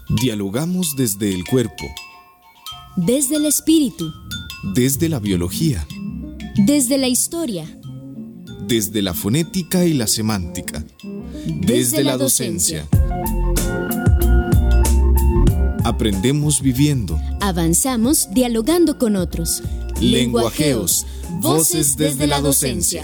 Dialogamos desde el cuerpo, desde el espíritu, desde la biología, desde la historia, desde la fonética y la semántica, desde la docencia. Aprendemos viviendo. Avanzamos dialogando con otros. Lenguajeos, voces desde la docencia.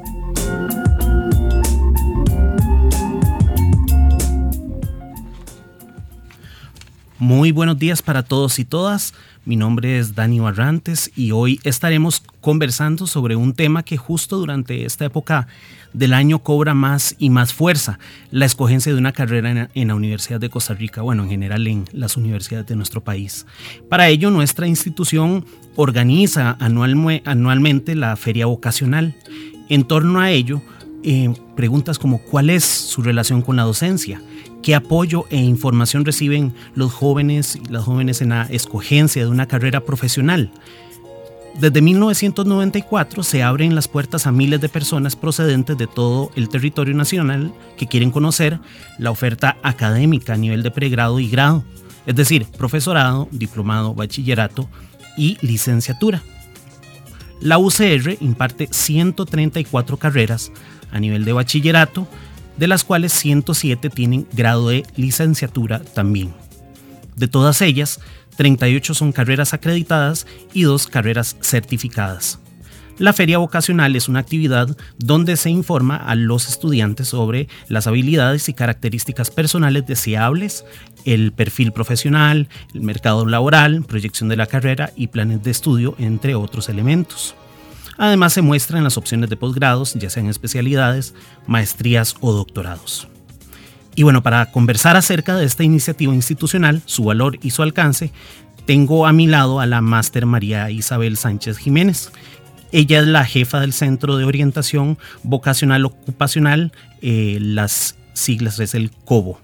Muy buenos días para todos y todas. Mi nombre es Dani Barrantes y hoy estaremos conversando sobre un tema que justo durante esta época del año cobra más y más fuerza: la escogencia de una carrera en la Universidad de Costa Rica, bueno, en general en las universidades de nuestro país. Para ello, nuestra institución organiza anualmente la Feria Vocacional. En torno a ello, preguntas como ¿cuál es su relación con la docencia? ¿Qué apoyo e información reciben los jóvenes y las jóvenes en la escogencia de una carrera profesional? Desde 1994 se abren las puertas a miles de personas procedentes de todo el territorio nacional que quieren conocer la oferta académica a nivel de pregrado y grado, es decir, profesorado, diplomado, bachillerato y licenciatura. La UCR imparte 134 carreras a nivel de bachillerato, de las cuales 107 tienen grado de licenciatura también. De todas ellas, 38 son carreras acreditadas y 2 carreras certificadas. La Feria Vocacional es una actividad donde se informa a los estudiantes sobre las habilidades y características personales deseables, el perfil profesional, el mercado laboral, proyección de la carrera y planes de estudio, entre otros elementos. Además, se muestran las opciones de posgrados, ya sean especialidades, maestrías o doctorados. Y bueno, para conversar acerca de esta iniciativa institucional, su valor y su alcance, tengo a mi lado a la máster María Isabel Sánchez Jiménez. Ella es la jefa del Centro de Orientación Vocacional Ocupacional, las siglas es el COVO.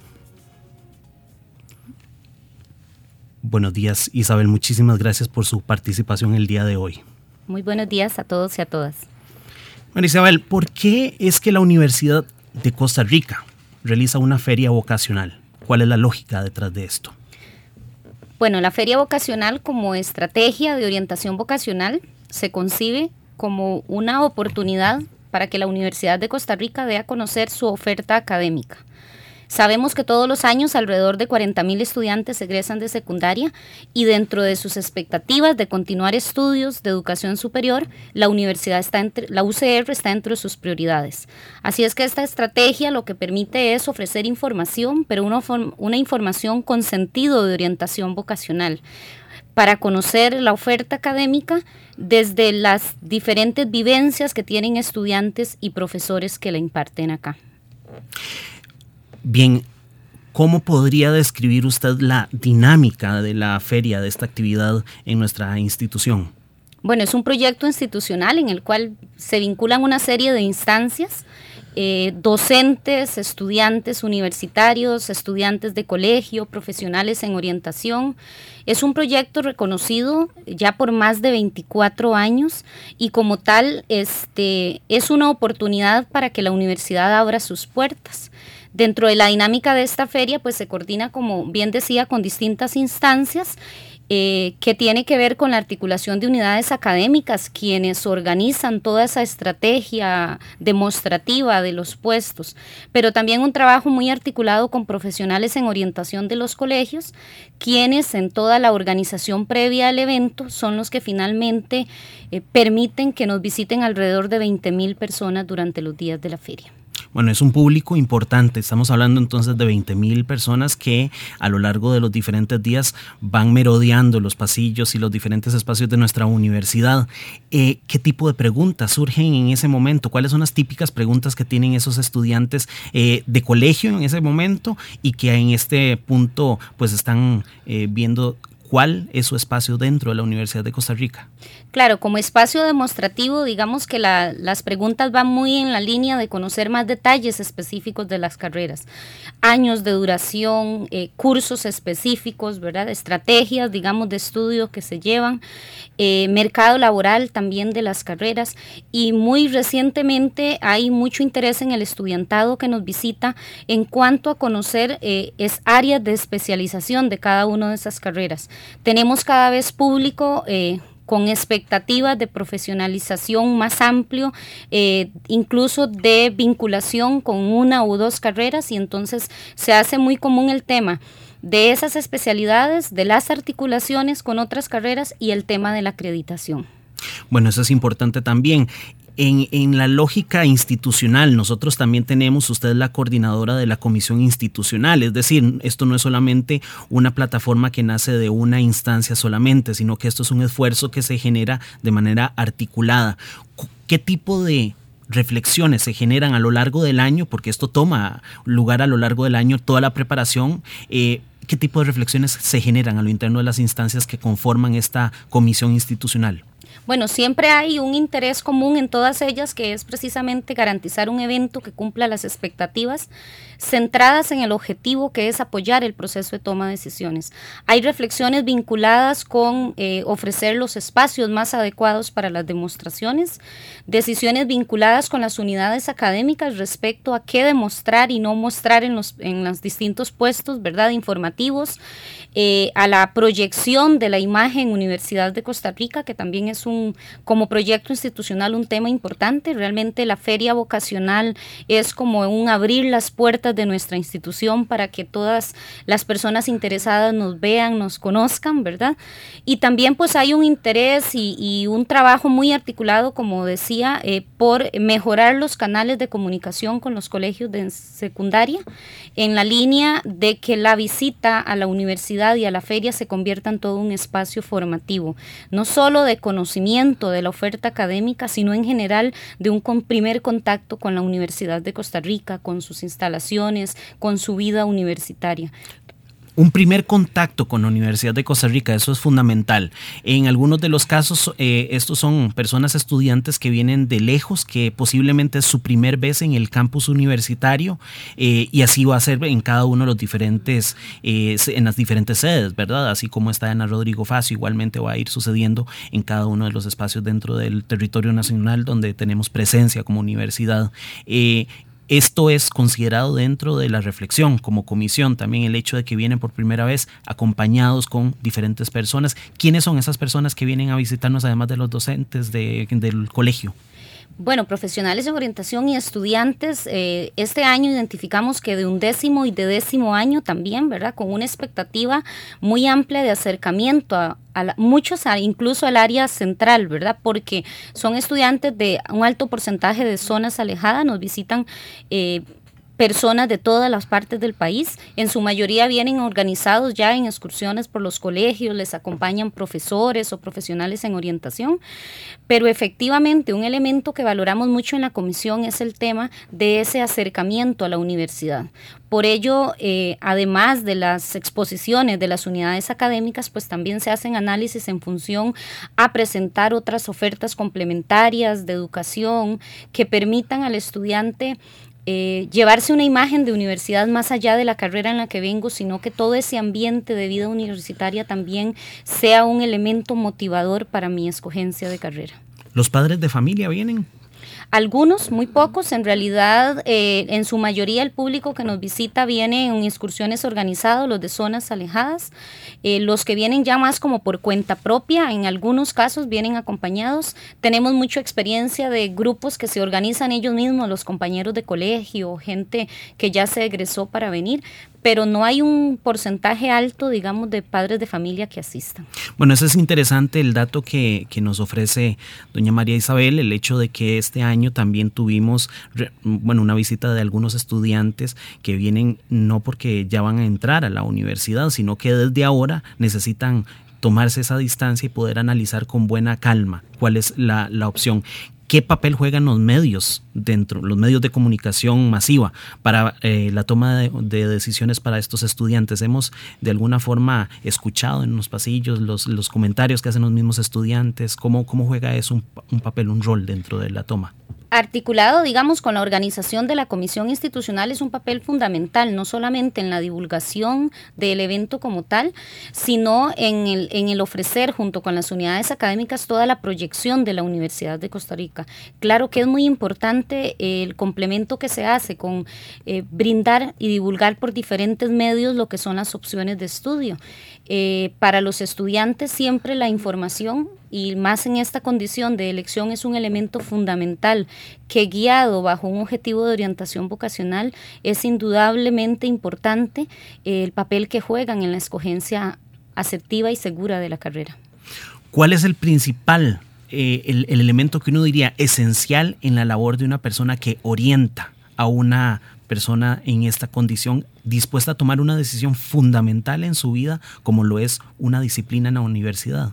Buenos días, Isabel, muchísimas gracias por su participación el día de hoy. Muy buenos días a todos y a todas. Bueno, Isabel, ¿por qué es que la Universidad de Costa Rica realiza una feria vocacional? ¿Cuál es la lógica detrás de esto? Bueno, la feria vocacional como estrategia de orientación vocacional se concibe como una oportunidad para que la Universidad de Costa Rica dé a conocer su oferta académica. Sabemos que todos los años alrededor de 40,000 estudiantes egresan de secundaria y dentro de sus expectativas de continuar estudios de educación superior, la UCR está entre sus prioridades. Así es que esta estrategia lo que permite es ofrecer información, pero una información con sentido de orientación vocacional, para conocer la oferta académica desde las diferentes vivencias que tienen estudiantes y profesores que la imparten acá. Bien, ¿cómo podría describir usted la dinámica de la feria, de esta actividad en nuestra institución? Bueno, es un proyecto institucional en el cual se vinculan una serie de instancias, docentes, estudiantes universitarios, estudiantes de colegio, profesionales en orientación. Es un proyecto reconocido ya por más de 24 años y como tal es una oportunidad para que la universidad abra sus puertas. Dentro de la dinámica de esta feria, pues se coordina, como bien decía, con distintas instancias que tiene que ver con la articulación de unidades académicas, quienes organizan toda esa estrategia demostrativa de los puestos, pero también un trabajo muy articulado con profesionales en orientación de los colegios, quienes en toda la organización previa al evento son los que finalmente permiten que nos visiten alrededor de 20,000 personas durante los días de la feria. Bueno, es un público importante, estamos hablando entonces de 20,000 personas que a lo largo de los diferentes días van merodeando los pasillos y los diferentes espacios de nuestra universidad. ¿Qué tipo de preguntas surgen en ese momento? ¿Cuáles son las típicas preguntas que tienen esos estudiantes de colegio en ese momento y que en este punto pues están viendo ¿cuál es su espacio dentro de la Universidad de Costa Rica? Claro, como espacio demostrativo, digamos que las preguntas van muy en la línea de conocer más detalles específicos de las carreras, años de duración, cursos específicos, ¿verdad? Estrategias, digamos, de estudio que se llevan, mercado laboral también de las carreras, y muy recientemente hay mucho interés en el estudiantado que nos visita en cuanto a conocer áreas de especialización de cada una de esas carreras. Tenemos cada vez público con expectativas de profesionalización más amplio, incluso de vinculación con una u dos carreras, y entonces se hace muy común el tema de esas especialidades, de las articulaciones con otras carreras y el tema de la acreditación. Bueno, eso es importante también. En la lógica institucional, nosotros también tenemos, usted es la coordinadora de la comisión institucional, es decir, esto no es solamente una plataforma que nace de una instancia solamente, sino que esto es un esfuerzo que se genera de manera articulada. ¿Qué tipo de reflexiones se generan a lo largo del año? Porque esto toma lugar a lo largo del año, toda la preparación. ¿Qué tipo de reflexiones se generan a lo interno de las instancias que conforman esta comisión institucional? Bueno, siempre hay un interés común en todas ellas, que es precisamente garantizar un evento que cumpla las expectativas, centradas en el objetivo que es apoyar el proceso de toma de decisiones. Hay reflexiones vinculadas con ofrecer los espacios más adecuados para las demostraciones, decisiones vinculadas con las unidades académicas respecto a qué demostrar y no mostrar en los distintos puestos, ¿verdad?, informativos, a la proyección de la imagen Universidad de Costa Rica, que también es como proyecto institucional un tema importante. Realmente la feria vocacional es como un abrir las puertas de nuestra institución para que todas las personas interesadas nos vean, nos conozcan, ¿verdad? Y también pues hay un interés y un trabajo muy articulado, como decía, por mejorar los canales de comunicación con los colegios de secundaria, en la línea de que la visita a la universidad y a la feria se convierta en todo un espacio formativo, no solo de conocimiento de la oferta académica, sino en general de un primer contacto con la Universidad de Costa Rica, con sus instalaciones, con su vida universitaria. Un primer contacto con la Universidad de Costa Rica, eso es fundamental. En algunos de los casos, estos son personas estudiantes que vienen de lejos, que posiblemente es su primer vez en el campus universitario, y así va a ser en cada uno de los diferentes, en las diferentes sedes, ¿verdad? Así como está en Rodrigo Facio, igualmente va a ir sucediendo en cada uno de los espacios dentro del territorio nacional donde tenemos presencia como universidad. Esto es considerado dentro de la reflexión como comisión, también el hecho de que vienen por primera vez acompañados con diferentes personas. ¿Quiénes son esas personas que vienen a visitarnos, además de los docentes del colegio? Bueno, profesionales en orientación y estudiantes, este año identificamos que de 11º y de 10º año también, ¿verdad?, con una expectativa muy amplia de acercamiento a muchos, incluso al área central, ¿verdad?, porque son estudiantes de un alto porcentaje de zonas alejadas, nos visitan personas de todas las partes del país. En su mayoría vienen organizados ya en excursiones por los colegios, les acompañan profesores o profesionales en orientación, pero efectivamente un elemento que valoramos mucho en la comisión es el tema de ese acercamiento a la universidad. Por ello, además de las exposiciones de las unidades académicas, pues también se hacen análisis en función a presentar otras ofertas complementarias de educación que permitan al estudiante llevarse una imagen de universidad más allá de la carrera en la que vengo, sino que todo ese ambiente de vida universitaria también sea un elemento motivador para mi escogencia de carrera. ¿Los padres de familia vienen? Algunos, muy pocos, en realidad en su mayoría el público que nos visita viene en excursiones organizadas, los de zonas alejadas, los que vienen ya más como por cuenta propia, en algunos casos vienen acompañados. Tenemos mucha experiencia de grupos que se organizan ellos mismos, los compañeros de colegio, gente que ya se egresó para venir, pero no hay un porcentaje alto, digamos, de padres de familia que asistan. Bueno, eso es interesante el dato que nos ofrece doña María Isabel, el hecho de que este año también tuvimos una visita de algunos estudiantes que vienen no porque ya van a entrar a la universidad, sino que desde ahora necesitan tomarse esa distancia y poder analizar con buena calma cuál es la opción. ¿qué papel juegan los medios los medios de comunicación masiva para la toma de decisiones para estos estudiantes? Hemos de alguna forma escuchado en los pasillos los comentarios que hacen los mismos estudiantes. ¿Cómo juega eso un papel, un rol dentro de la toma? Articulado, digamos, con la organización de la comisión institucional es un papel fundamental, no solamente en la divulgación del evento como tal, sino en el ofrecer junto con las unidades académicas toda la proyección de la Universidad de Costa Rica. Claro que es muy importante el complemento que se hace con brindar y divulgar por diferentes medios lo que son las opciones de estudio. Para los estudiantes siempre la información, y más en esta condición de elección, es un elemento fundamental que, guiado bajo un objetivo de orientación vocacional, es indudablemente importante el papel que juegan en la escogencia asertiva y segura de la carrera. ¿Cuál es el principal, el elemento que uno diría esencial en la labor de una persona que orienta a una persona en esta condición, dispuesta a tomar una decisión fundamental en su vida, como lo es una disciplina en la universidad?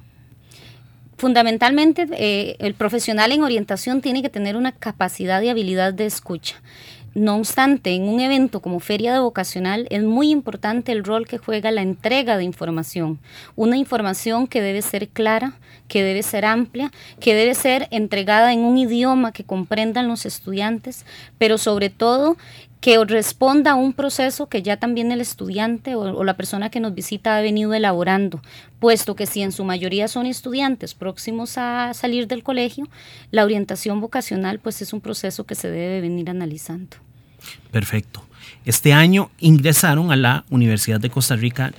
Fundamentalmente, el profesional en orientación tiene que tener una capacidad y habilidad de escucha. No obstante, en un evento como Feria de Vocacional es muy importante el rol que juega la entrega de información. Una información que debe ser clara, que debe ser amplia, que debe ser entregada en un idioma que comprendan los estudiantes, pero sobre todo que responda a un proceso que ya también el estudiante o la persona que nos visita ha venido elaborando, puesto que si en su mayoría son estudiantes próximos a salir del colegio, la orientación vocacional pues es un proceso que se debe venir analizando. Perfecto. Este año ingresaron a la Universidad de Costa Rica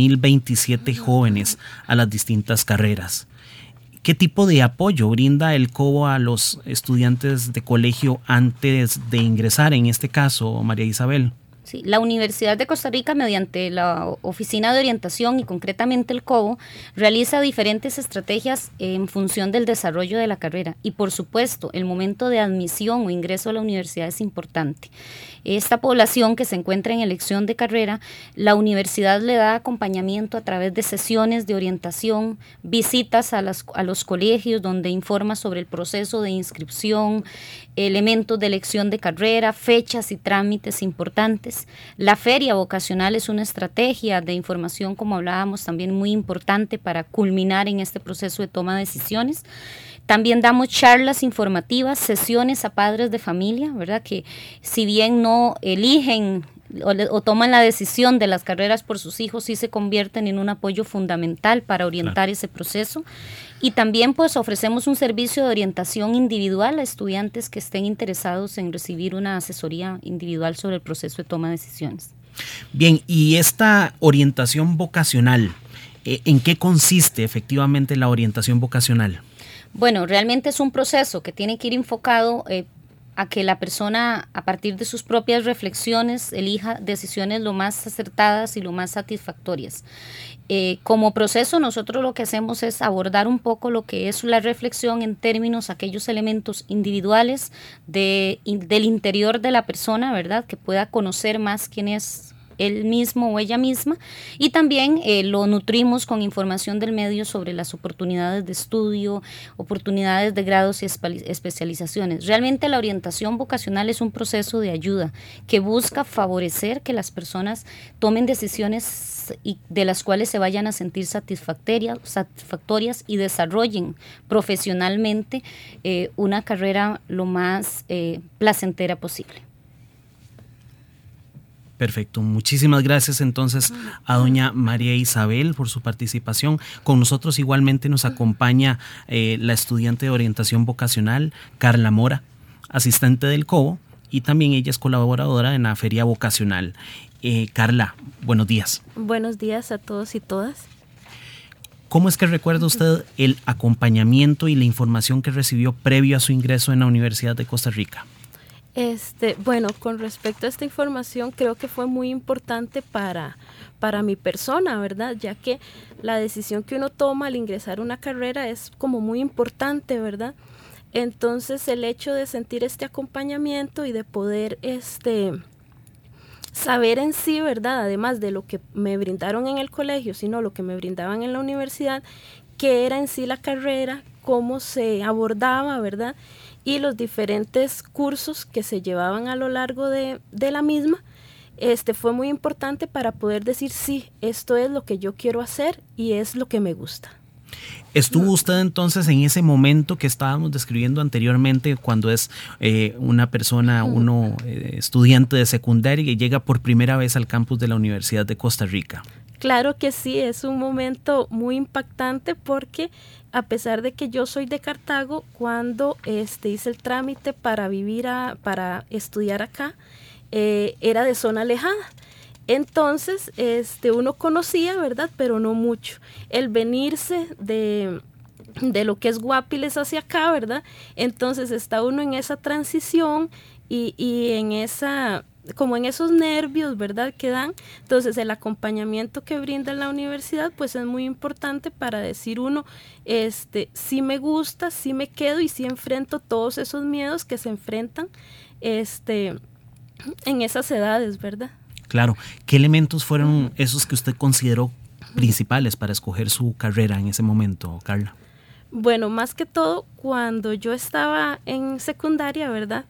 9.027 jóvenes a las distintas carreras. ¿Qué tipo de apoyo brinda el COBO a los estudiantes de colegio antes de ingresar, en este caso, María Isabel? Sí, la Universidad de Costa Rica, mediante la Oficina de Orientación y concretamente el COBO, realiza diferentes estrategias en función del desarrollo de la carrera. Y por supuesto, el momento de admisión o ingreso a la universidad es importante. Esta población que se encuentra en elección de carrera, la universidad le da acompañamiento a través de sesiones de orientación, visitas a los colegios donde informa sobre el proceso de inscripción, elementos de elección de carrera, fechas y trámites importantes. La feria vocacional es una estrategia de información, como hablábamos, también muy importante para culminar en este proceso de toma de decisiones. También damos charlas informativas, sesiones a padres de familia, ¿verdad? Que si bien no eligen o toman la decisión de las carreras por sus hijos, sí se convierten en un apoyo fundamental para orientar ese proceso. Y también pues ofrecemos un servicio de orientación individual a estudiantes que estén interesados en recibir una asesoría individual sobre el proceso de toma de decisiones. Bien, y esta orientación vocacional, ¿en qué consiste efectivamente la orientación vocacional? Bueno, realmente es un proceso que tiene que ir enfocado a que la persona, a partir de sus propias reflexiones, elija decisiones lo más acertadas y lo más satisfactorias. Como proceso, nosotros lo que hacemos es abordar un poco lo que es la reflexión en términos, aquellos elementos individuales del interior de la persona, ¿verdad? Que pueda conocer más quién es él mismo o ella misma, y también lo nutrimos con información del medio sobre las oportunidades de estudio, oportunidades de grados y especializaciones. Realmente la orientación vocacional es un proceso de ayuda que busca favorecer que las personas tomen decisiones de las cuales se vayan a sentir satisfactorias y desarrollen profesionalmente una carrera lo más placentera posible. Perfecto, muchísimas gracias entonces a doña María Isabel por su participación. Con nosotros igualmente nos acompaña la estudiante de orientación vocacional, Carla Mora, asistente del COBO, y también ella es colaboradora en la Feria Vocacional. Carla, buenos días. Buenos días a todos y todas. ¿Cómo es que recuerda usted el acompañamiento y la información que recibió previo a su ingreso en la Universidad de Costa Rica? Bueno, con respecto a esta información, creo que fue muy importante para mi persona, ¿verdad? Ya que la decisión que uno toma al ingresar a una carrera es como muy importante, ¿verdad? Entonces, el hecho de sentir este acompañamiento y de poder saber en sí, ¿verdad? Además de lo que me brindaron en el colegio, sino lo que me brindaban en la universidad, qué era en sí la carrera, cómo se abordaba, ¿verdad? y los diferentes cursos que se llevaban a lo largo de la misma, fue muy importante para poder decir, sí, esto es lo que yo quiero hacer y es lo que me gusta. ¿Estuvo usted entonces en ese momento que estábamos describiendo anteriormente, cuando es una persona, estudiante de secundaria y llega por primera vez al campus de la Universidad de Costa Rica? Claro que sí, es un momento muy impactante porque a pesar de que yo soy de Cartago, cuando hice el trámite para estudiar acá, era de zona lejana. Entonces, uno conocía, ¿verdad? Pero no mucho. El venirse de lo que es Guapiles hacia acá, ¿verdad? Entonces está uno en esa transición y en esos nervios, ¿verdad? Que dan. Entonces el acompañamiento que brinda la universidad pues es muy importante para decir uno, sí me gusta, sí me quedo y sí enfrento todos esos miedos que se enfrentan en esas edades, ¿verdad? Claro. ¿Qué elementos fueron esos que usted consideró principales para escoger su carrera en ese momento, Carla? Bueno, más que todo, cuando yo estaba en secundaria, ¿verdad?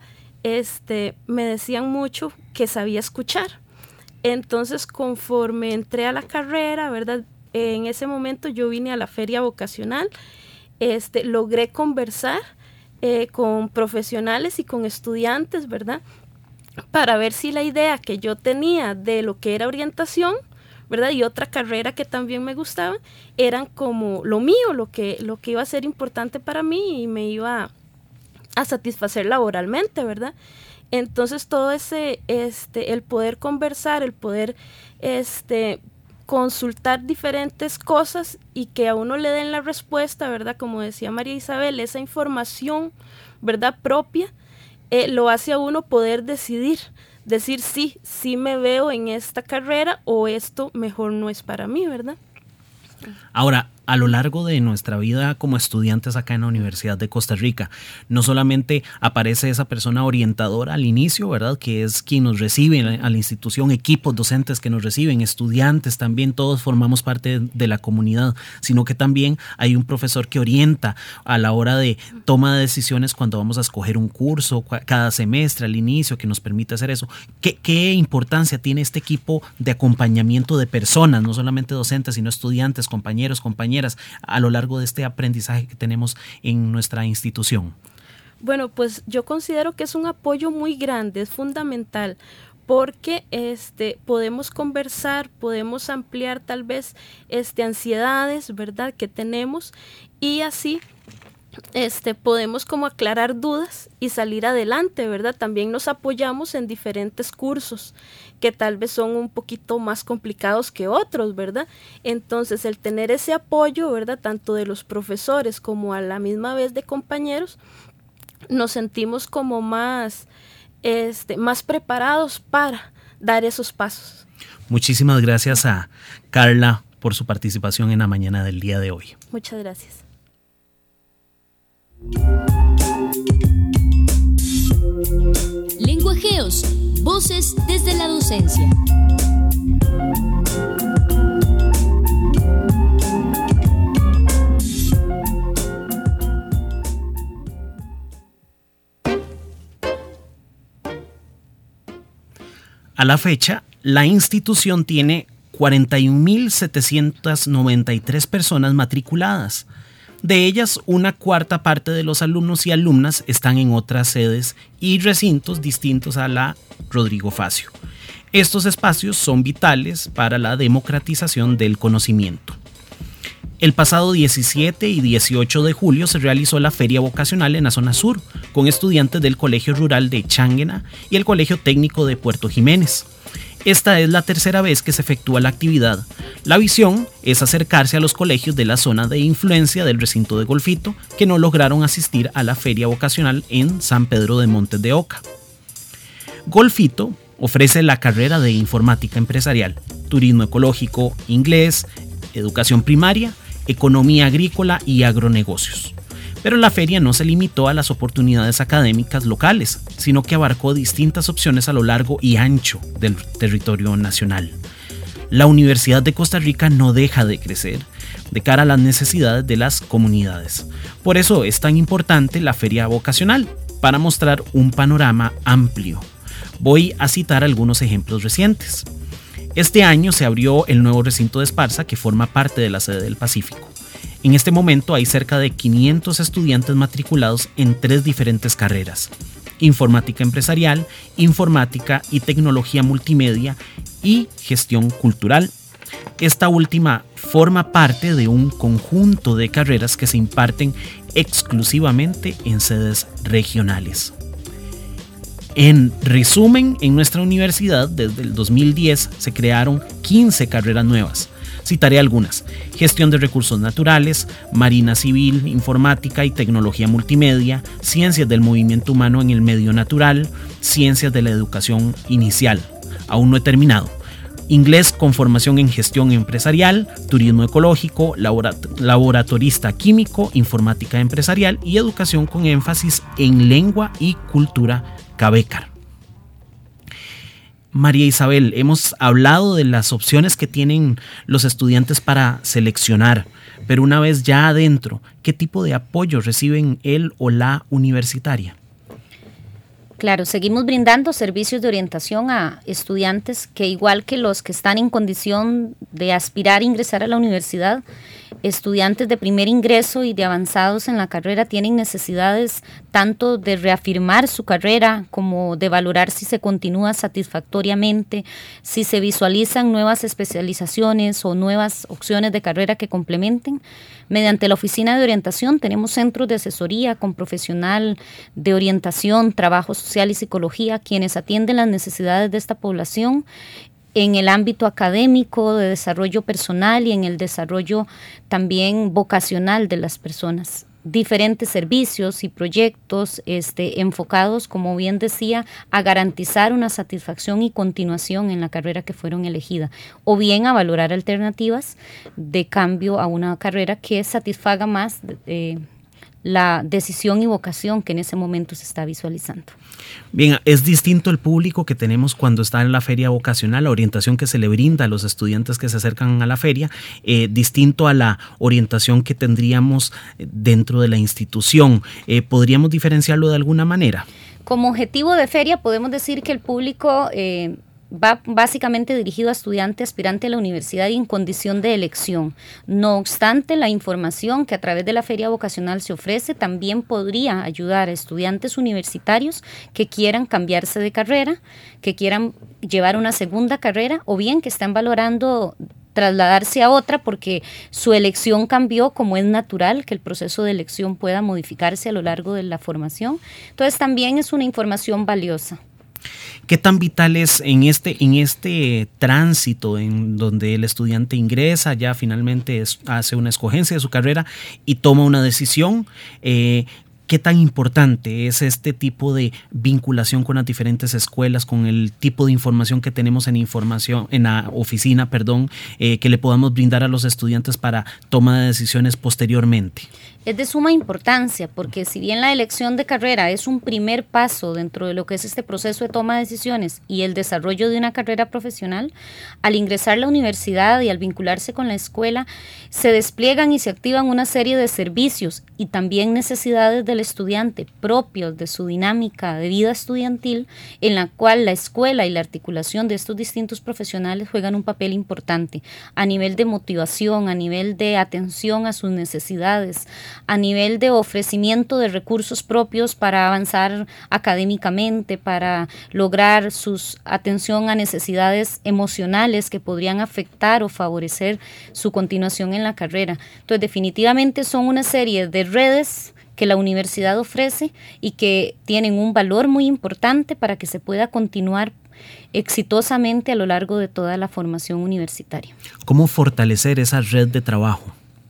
Me decían mucho que sabía escuchar. Entonces, conforme entré a la carrera, ¿verdad? En ese momento yo vine a la feria vocacional, logré conversar con profesionales y con estudiantes, ¿verdad? Para ver si la idea que yo tenía de lo que era orientación, ¿verdad? Y otra carrera que también me gustaba, eran como lo mío, lo que iba a ser importante para mí y me iba a satisfacer laboralmente, ¿verdad? Entonces todo ese, el poder conversar, el poder, consultar diferentes cosas y que a uno le den la respuesta, ¿verdad? Como decía María Isabel, esa información, ¿verdad? Propia, lo hace a uno poder decir sí me veo en esta carrera o esto mejor no es para mí, ¿verdad? Ahora, a lo largo de nuestra vida como estudiantes acá en la Universidad de Costa Rica, no solamente aparece esa persona orientadora al inicio, ¿verdad? Que es quien nos recibe a la institución, equipos docentes que nos reciben, estudiantes también, todos formamos parte de la comunidad, sino que también hay un profesor que orienta a la hora de toma de decisiones cuando vamos a escoger un curso cada semestre al inicio, que nos permite hacer eso. ¿Qué importancia tiene este equipo de acompañamiento de personas, no solamente docentes, sino estudiantes, compañeros, compañeras, a lo largo de este aprendizaje que tenemos en nuestra institución? Bueno, pues yo considero que es un apoyo muy grande, es fundamental, porque podemos conversar, podemos ampliar tal vez ansiedades, ¿verdad?, que tenemos, y así podemos como aclarar dudas y salir adelante, ¿verdad? También nos apoyamos en diferentes cursos que tal vez son un poquito más complicados que otros, ¿verdad? Entonces el tener ese apoyo, ¿verdad?, tanto de los profesores como a la misma vez de compañeros, nos sentimos como más preparados para dar esos pasos. Muchísimas gracias a Carla por su participación en la mañana del día de hoy. Muchas gracias. Lenguajeos, voces desde la docencia. A la fecha, la institución tiene 41.793 personas matriculadas. De ellas, una cuarta parte de los alumnos y alumnas están en otras sedes y recintos distintos a la Rodrigo Facio. Estos espacios son vitales para la democratización del conocimiento. El pasado 17 y 18 de julio se realizó la Feria Vocacional en la zona sur, con estudiantes del Colegio Rural de Changuena y el Colegio Técnico de Puerto Jiménez. Esta es la tercera vez que se efectúa la actividad. La visión es acercarse a los colegios de la zona de influencia del recinto de Golfito que no lograron asistir a la feria vocacional en San Pedro de Montes de Oca. Golfito ofrece la carrera de informática empresarial, turismo ecológico, inglés, educación primaria, economía agrícola y agronegocios. Pero la feria no se limitó a las oportunidades académicas locales, sino que abarcó distintas opciones a lo largo y ancho del territorio nacional. la Universidad de Costa Rica no deja de crecer de cara a las necesidades de las comunidades. Por eso es tan importante la feria vocacional, para mostrar un panorama amplio. Voy a citar algunos ejemplos recientes. Este año se abrió el nuevo recinto de Esparza, que forma parte de la sede del Pacífico. En este momento hay cerca de 500 estudiantes matriculados en 3 diferentes carreras: informática empresarial, informática y tecnología multimedia y gestión cultural. Esta última forma parte de un conjunto de carreras que se imparten exclusivamente en sedes regionales. En resumen, en nuestra universidad desde el 2010 se crearon 15 carreras nuevas. Citaré algunas: gestión de recursos naturales, marina civil, informática y tecnología multimedia, ciencias del movimiento humano en el medio natural, ciencias de la educación inicial. Aún no he terminado. Inglés con formación en gestión empresarial, turismo ecológico, laboratorista químico, informática empresarial y educación con énfasis en lengua y cultura Cabecar. María Isabel, hemos hablado de las opciones que tienen los estudiantes para seleccionar, pero una vez ya adentro, ¿qué tipo de apoyo reciben él o la universitaria? Claro, seguimos brindando servicios de orientación a estudiantes que, igual que los que están en condición de aspirar a ingresar a la universidad, estudiantes de primer ingreso y de avanzados en la carrera tienen necesidades tanto de reafirmar su carrera como de valorar si se continúa satisfactoriamente, si se visualizan nuevas especializaciones o nuevas opciones de carrera que complementen. Mediante la Oficina de Orientación tenemos centros de asesoría con profesional de orientación, trabajo social y psicología, quienes atienden las necesidades de esta población en el ámbito académico, de desarrollo personal y en el desarrollo también vocacional de las personas. Diferentes servicios y proyectos enfocados, como bien decía, a garantizar una satisfacción y continuación en la carrera que fueron elegida, o bien a valorar alternativas de cambio a una carrera que satisfaga más la decisión y vocación que en ese momento se está visualizando. Bien, es distinto el público que tenemos cuando está en la feria vocacional, la orientación que se le brinda a los estudiantes que se acercan a la feria, distinto a la orientación que tendríamos dentro de la institución. ¿Podríamos diferenciarlo de alguna manera? Como objetivo de feria podemos decir que el público va básicamente dirigido a estudiante aspirante a la universidad y en condición de elección. No obstante, la información que a través de la feria vocacional se ofrece también podría ayudar a estudiantes universitarios que quieran cambiarse de carrera, que quieran llevar una segunda carrera o bien que están valorando trasladarse a otra porque su elección cambió, como es natural que el proceso de elección pueda modificarse a lo largo de la formación. Entonces también es una información valiosa. ¿Qué tan vital es en este tránsito en donde el estudiante ingresa, ya finalmente hace una escogencia de su carrera y toma una decisión? ¿Qué tan importante es este tipo de vinculación con las diferentes escuelas, con el tipo de información que tenemos en la oficina, que le podamos brindar a los estudiantes para toma de decisiones posteriormente? Es de suma importancia porque si bien la elección de carrera es un primer paso dentro de lo que es este proceso de toma de decisiones y el desarrollo de una carrera profesional, al ingresar a la universidad y al vincularse con la escuela, se despliegan y se activan una serie de servicios y también necesidades del estudiante propios de su dinámica de vida estudiantil, en la cual la escuela y la articulación de estos distintos profesionales juegan un papel importante a nivel de motivación, a nivel de atención a sus necesidades, a nivel de ofrecimiento de recursos propios para avanzar académicamente, para lograr su atención a necesidades emocionales que podrían afectar o favorecer su continuación en la carrera. Entonces, definitivamente son una serie de redes que la universidad ofrece y que tienen un valor muy importante para que se pueda continuar exitosamente a lo largo de toda la formación universitaria. ¿Cómo fortalecer esa red de trabajo?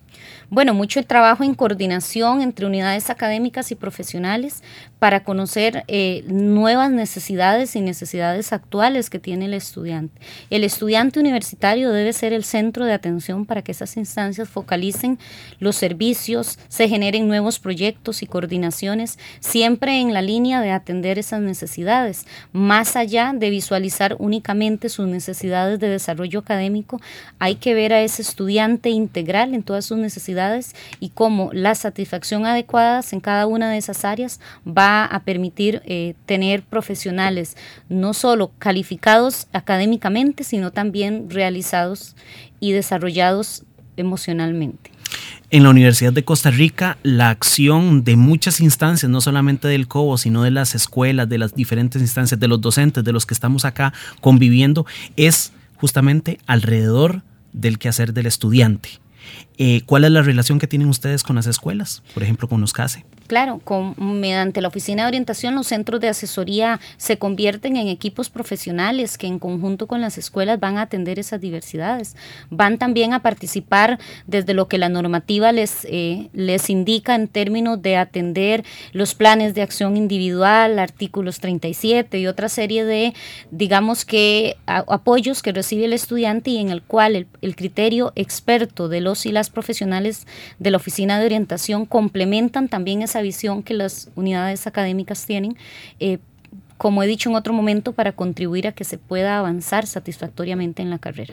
Bueno, mucho el trabajo en coordinación entre unidades académicas y profesionales para conocer nuevas necesidades y necesidades actuales que tiene el estudiante. El estudiante universitario debe ser el centro de atención para que esas instancias focalicen los servicios, se generen nuevos proyectos y coordinaciones, siempre en la línea de atender esas necesidades, más allá de visualizar únicamente sus necesidades de desarrollo académico. Hay que ver a ese estudiante integral en todas sus necesidades y cómo la satisfacción adecuada en cada una de esas áreas va a permitir tener profesionales no solo calificados académicamente, sino también realizados y desarrollados emocionalmente. En la Universidad de Costa Rica, la acción de muchas instancias, no solamente del COBO, sino de las escuelas, de las diferentes instancias, de los docentes, de los que estamos acá conviviendo, es justamente alrededor del quehacer del estudiante. ¿Cuál es la relación que tienen ustedes con las escuelas, por ejemplo con los CASE? Claro, mediante la Oficina de Orientación, los centros de asesoría se convierten en equipos profesionales que en conjunto con las escuelas van a atender esas diversidades. Van también a participar desde lo que la normativa les indica en términos de atender los planes de acción individual, artículos 37 y otra serie de, digamos que, apoyos que recibe el estudiante y en el cual el criterio experto de los y las profesionales de la Oficina de Orientación complementan también esa visión que las unidades académicas tienen, como he dicho en otro momento, para contribuir a que se pueda avanzar satisfactoriamente en la carrera.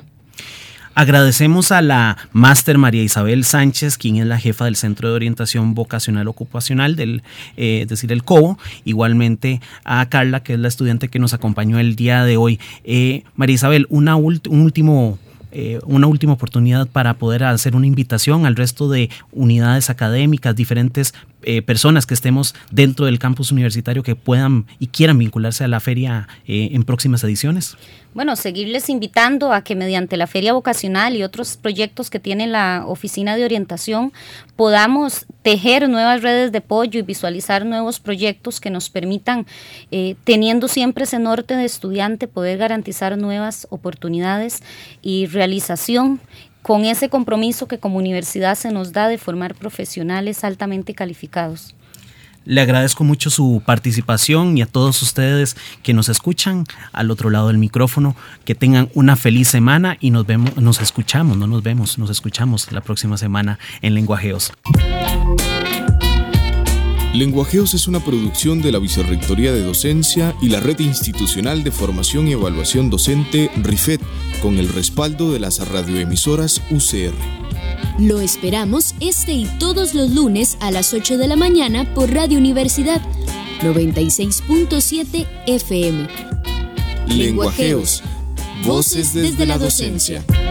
Agradecemos a la máster María Isabel Sánchez, quien es la jefa del Centro de Orientación Vocacional Ocupacional, es decir, el COBO. Igualmente a Carla, que es la estudiante que nos acompañó el día de hoy. María Isabel, una última oportunidad para poder hacer una invitación al resto de unidades académicas, diferentes personas que estemos dentro del campus universitario que puedan y quieran vincularse a la feria en próximas ediciones. Bueno, seguirles invitando a que mediante la feria vocacional y otros proyectos que tiene la Oficina de Orientación podamos tejer nuevas redes de apoyo y visualizar nuevos proyectos que nos permitan, teniendo siempre ese norte de estudiante, poder garantizar nuevas oportunidades y realización con ese compromiso que como universidad se nos da de formar profesionales altamente calificados. Le agradezco mucho su participación y a todos ustedes que nos escuchan al otro lado del micrófono, que tengan una feliz semana y nos escuchamos la próxima semana en Lenguajeos. Lenguajeos es una producción de la Vicerrectoría de Docencia y la Red Institucional de Formación y Evaluación Docente RIFED, con el respaldo de las radioemisoras UCR. Lo esperamos este y todos los lunes a las 8 de la mañana por Radio Universidad 96.7 FM. Lenguajeos, voces desde la docencia.